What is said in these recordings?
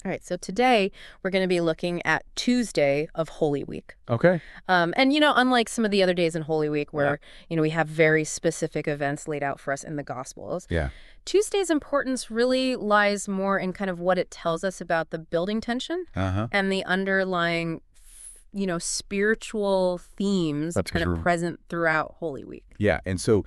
All right, so today we're going to be looking at Tuesday of Holy Week. Okay. And, unlike some of the other days in Holy Week where, Yeah. we have very specific events laid out for us in the Gospels, Yeah. Tuesday's importance really lies more in kind of what it tells us about the building tension Uh-huh. and the underlying, spiritual themes That's kind of true. present throughout Holy Week. Yeah, and so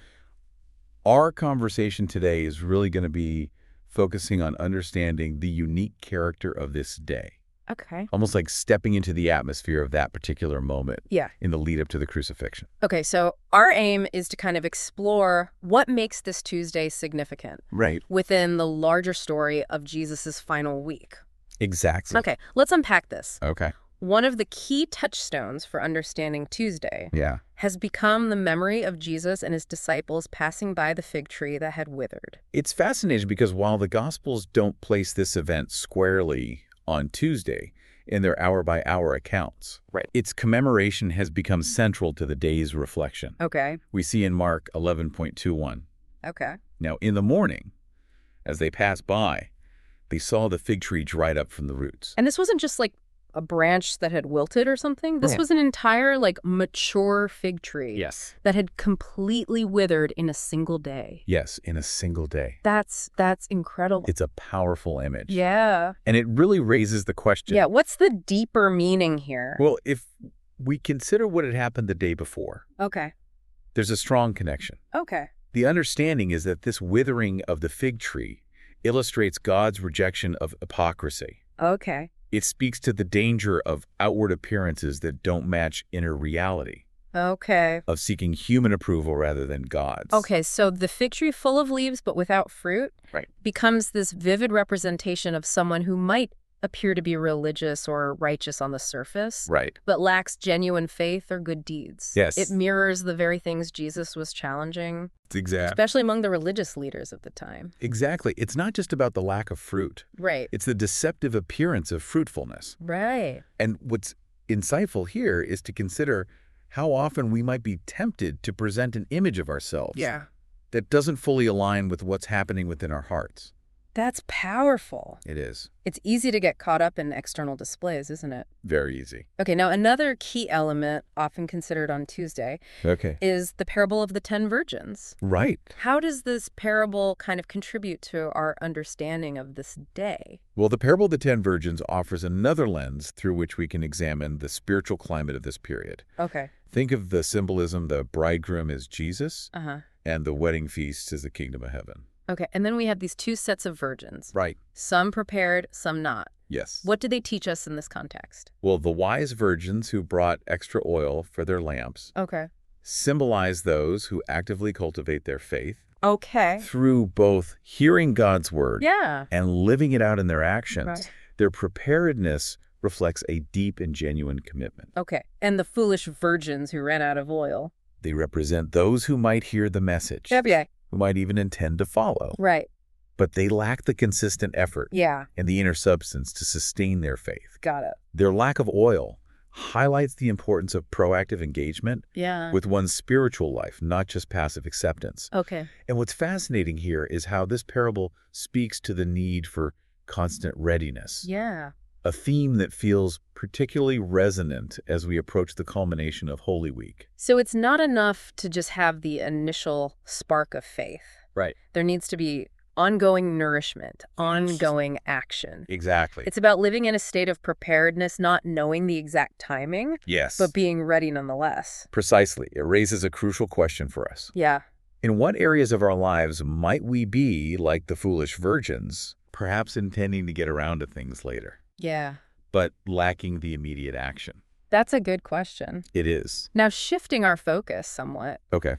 our conversation today is really going to be focusing on understanding the unique character of this day. Okay. Almost like stepping into the atmosphere of that particular moment Yeah. in the lead up to the crucifixion. Okay, so our aim is to kind of explore what makes this Tuesday significant Right. within the larger story of Jesus's final week. Exactly. Okay, let's unpack this. Okay. One of the key touchstones for understanding Tuesday Yeah. has become the memory of Jesus and his disciples passing by the fig tree that had withered. It's fascinating because while the Gospels don't place this event squarely on Tuesday in their hour-by-hour accounts, Right. its commemoration has become central to the day's reflection. Okay, We see in Mark 11.21. okay. Now, in the morning, as they passed by, they saw the fig tree dried up from the roots. And this wasn't just like a branch that had wilted or something. This Right. was an entire mature fig tree Yes. that had completely withered in a single day. Yes, in a single day. That's incredible. It's a powerful image. Yeah. And it really raises the question. Yeah, what's the deeper meaning here? Well, if we consider what had happened the day before, Okay. there's a strong connection. Okay. The understanding is that this withering of the fig tree illustrates God's rejection of hypocrisy. Okay. It speaks to the danger of outward appearances that don't match inner reality, Okay. of seeking human approval rather than God's. Okay, so the fig tree full of leaves but without fruit Right. becomes this vivid representation of someone who might appear to be religious or righteous on the surface, Right. but lacks genuine faith or good deeds. Yes. It mirrors the very things Jesus was challenging, Exactly. especially among the religious leaders of the time. Exactly. It's not just about the lack of fruit. Right. It's the deceptive appearance of fruitfulness. Right. And what's insightful here is to consider how often we might be tempted to present an image of ourselves that doesn't fully align with what's happening within our hearts. That's powerful. It is. It's easy to get caught up in external displays, isn't it? Very easy. Okay, now another key element often considered on Tuesday Okay. is the parable of the 10 virgins. Right. How does this parable kind of contribute to our understanding of this day? Well, the parable of the 10 virgins offers another lens through which we can examine the spiritual climate of this period. Okay. Think of the symbolism: the bridegroom is Jesus Uh-huh. and the wedding feast is the kingdom of heaven. Okay, and then we have these two sets of virgins. Right. Some prepared, some not. Yes. What do they teach us in this context? Well, the wise virgins who brought extra oil for their lamps Okay. symbolize those who actively cultivate their faith Okay. through both hearing God's word Yeah. and living it out in their actions. Right. Their preparedness reflects a deep and genuine commitment. Okay. And the foolish virgins who ran out of oil. They represent those who might hear the message, Yeah. who might even intend to follow, Right. but they lack the consistent effort Yeah. and the inner substance to sustain their faith. Got it. Their lack of oil highlights the importance of proactive engagement Yeah. with one's spiritual life, not just passive acceptance. Okay. And what's fascinating here is how this parable speaks to the need for constant readiness, Yeah. a theme that feels particularly resonant as we approach the culmination of Holy Week. So it's not enough to just have the initial spark of faith. Right. There needs to be ongoing nourishment, ongoing action. Exactly. It's about living in a state of preparedness, not knowing the exact timing, Yes. but being ready nonetheless. Precisely. It raises a crucial question for us. Yeah. In what areas of our lives might we be like the foolish virgins, perhaps intending to get around to things later, Yeah. but lacking the immediate action? That's a good question. It is. Now, shifting our focus somewhat, Okay.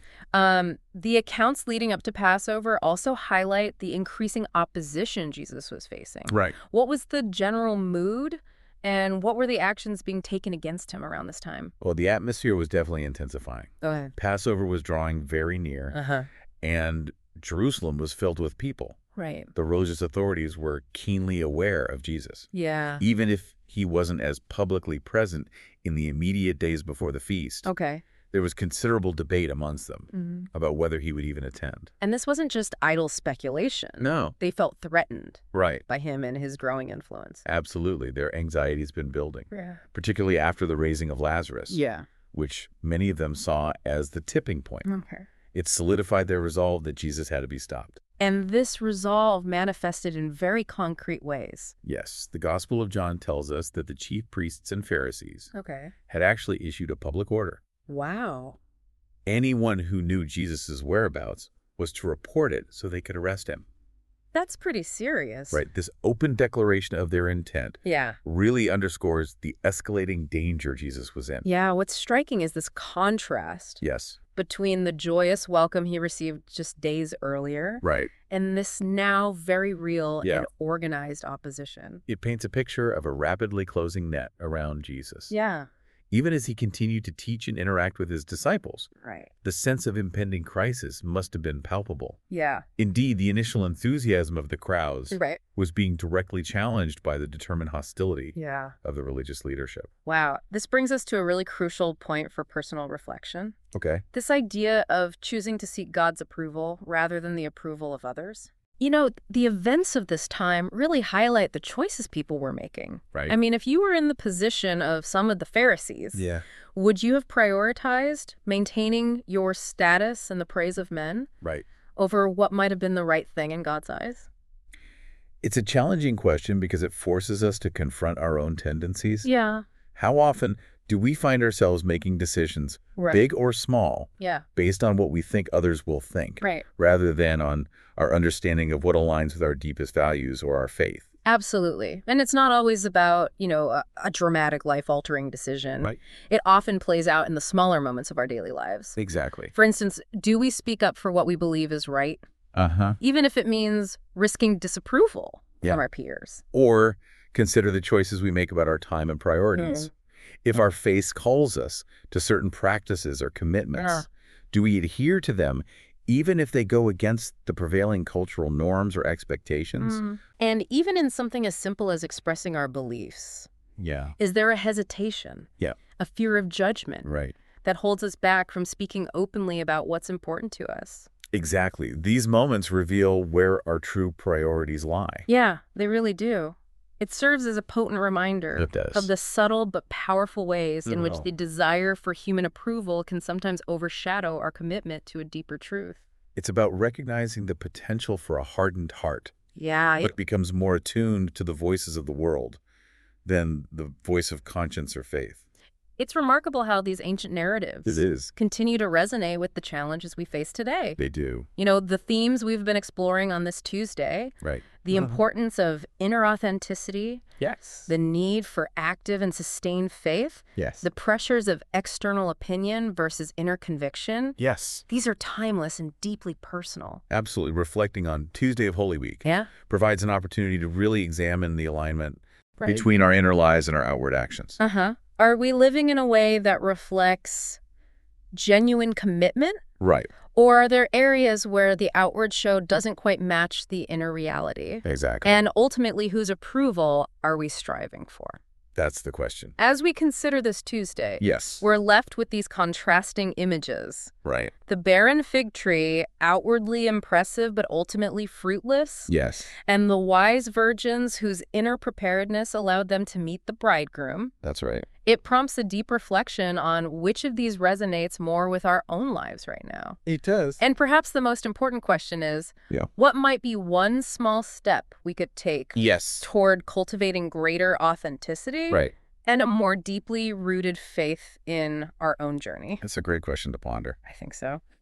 the accounts leading up to Passover also highlight the increasing opposition Jesus was facing. Right. What was the general mood, and what were the actions being taken against him around this time? Well, the atmosphere was definitely intensifying. Go ahead. Passover was drawing very near, Uh-huh. and Jerusalem was filled with people. Right. The religious authorities were keenly aware of Jesus, Yeah. even if he wasn't as publicly present in the immediate days before the feast. Okay. There was considerable debate amongst them about whether he would even attend. And this wasn't just idle speculation. No. They felt threatened Right. by him and his growing influence. Absolutely. Their anxiety's been building, Yeah. particularly after the raising of Lazarus, Yeah. which many of them saw as the tipping point. Okay. It solidified their resolve that Jesus had to be stopped. And this resolve manifested in very concrete ways. Yes, the Gospel of John tells us that the chief priests and Pharisees Okay. had actually issued a public order. Wow. Anyone who knew Jesus' whereabouts was to report it so they could arrest him. That's pretty serious. Right, this open declaration of their intent Yeah. really underscores the escalating danger Jesus was in. Yeah, what's striking is this contrast Yes, between the joyous welcome he received just days earlier right. and this now very real Yeah. and organized opposition. It paints a picture of a rapidly closing net around Jesus. Yeah. Even as he continued to teach and interact with his disciples, Right. the sense of impending crisis must have been palpable. Yeah. Indeed, the initial enthusiasm of the crowds Right. was being directly challenged by the determined hostility Yeah. of the religious leadership. Wow. This brings us to a really crucial point for personal reflection. Okay. This idea of choosing to seek God's approval rather than the approval of others. You know, the events of this time really highlight the choices people were making. Right. I mean, if you were in the position of some of the Pharisees, Yeah. would you have prioritized maintaining your status and the praise of men Right. over what might have been the right thing in God's eyes? It's a challenging question because it forces us to confront our own tendencies. Yeah. How often do we find ourselves making decisions, Right. big or small, Yeah. based on what we think others will think, Right. rather than on our understanding of what aligns with our deepest values or our faith? Absolutely. And it's not always about, a dramatic life-altering decision. Right. It often plays out in the smaller moments of our daily lives. Exactly. For instance, do we speak up for what we believe is right, Uh-huh. even if it means risking disapproval Yeah. from our peers? Or consider the choices we make about our time and priorities. If our faith calls us to certain practices or commitments, Yeah. do we adhere to them even if they go against the prevailing cultural norms or expectations? And even in something as simple as expressing our beliefs, Yeah. is there a hesitation, Yeah. a fear of judgment Right. that holds us back from speaking openly about what's important to us? Exactly. These moments reveal where our true priorities lie. Yeah, they really do. It serves as a potent reminder It does. of the subtle but powerful ways in which Oh. the desire for human approval can sometimes overshadow our commitment to a deeper truth. It's about recognizing the potential for a hardened heart, Yeah, but becomes more attuned to the voices of the world than the voice of conscience or faith. it's remarkable how these ancient narratives It is. continue to resonate with the challenges we face today. They do. The themes we've been exploring on this Tuesday, Right. the importance of inner authenticity, Yes. the need for active and sustained faith, Yes. the pressures of external opinion versus inner conviction. Yes. These are timeless and deeply personal. Absolutely. Reflecting on Tuesday of Holy Week Yeah? provides an opportunity to really examine the alignment Right. between our inner lives and our outward actions. Uh-huh. Are we living in a way that reflects genuine commitment? Right. Or are there areas where the outward show doesn't quite match the inner reality? Exactly. And ultimately, whose approval are we striving for? That's the question. As we consider this Tuesday, Yes. we're left with these contrasting images. Right. The barren fig tree, outwardly impressive but ultimately fruitless, Yes. and the wise virgins whose inner preparedness allowed them to meet the bridegroom. That's right. It prompts a deep reflection on which of these resonates more with our own lives right now. It does. And perhaps the most important question is, Yeah. what might be one small step we could take Yes. toward cultivating greater authenticity Right. and a more deeply rooted faith in our own journey? That's a great question to ponder. I think so.